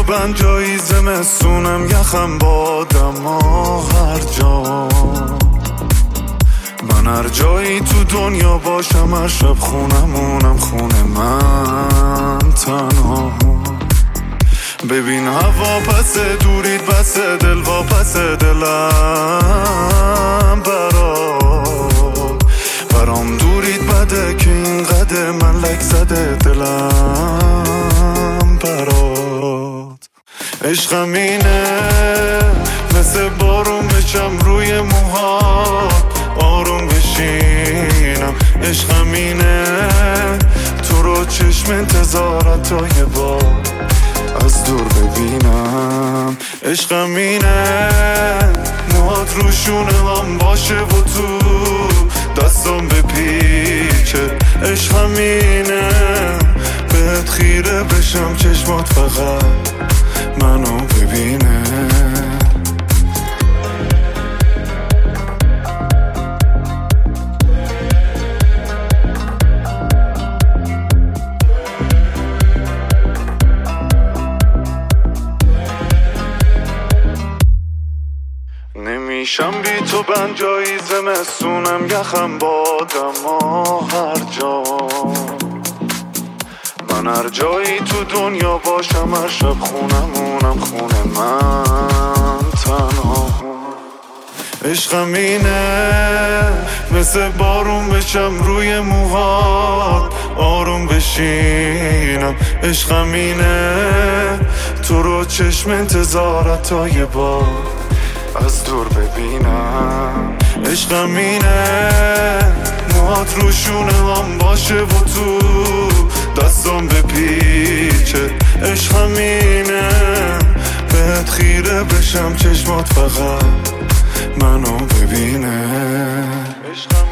بند جایی زمستونم یخم بادم هر جا من هر جایی تو دنیا باشم هر شب خونمونم خونه من تنها ببین هوا پس دورید بس دل وا پس دلم برام دورید بده که این قده من لک زده دلم برات عشقم اینه مثل بارون بشم روی موهات آروم بشینم عشقم اینه تو رو چشم انتظارت تا یه بار از دور ببینم عشقم اینه موهات روشونه هم باشه و تو دستم بپیچه عشقم اینه بهت خیره بشم چشمات فقط منو ببینه نمیشم بی تو بند جایی زمستونم یخم بادم هر جا من هر جایی تو دنیا باشم هر شب خونمونم خونه من تنها عشقم اینه مثل بارون بشم روی موهات آروم بشینم عشقم اینه تو رو چشم انتظارت تا یه بار از دور ببینم عشقم اینه موهات روشونه هم باشه و تو دستم بپیچه عشقم اینه بهت خیره بشم چشمات فقط منو ببینه عشقم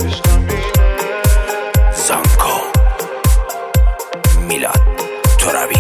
میلاد ترابی